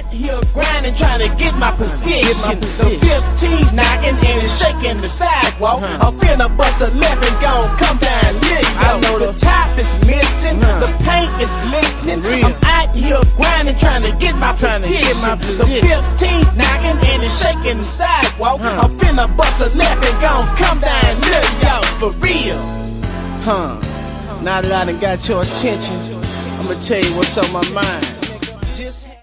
here grinding, trying to get my position. The 15's knocking and it's shaking the sidewalk. I'm finna bust a left and gon' come down here. I know the top is missing, the paint is glistening. I'm out here grinding, trying to get my position. The 15's knocking and it's shaking the sidewalk. I'm finna bust a left and gon' come down here, y'all, for real. Now that I done got your attention, I'ma tell you what's on my mind.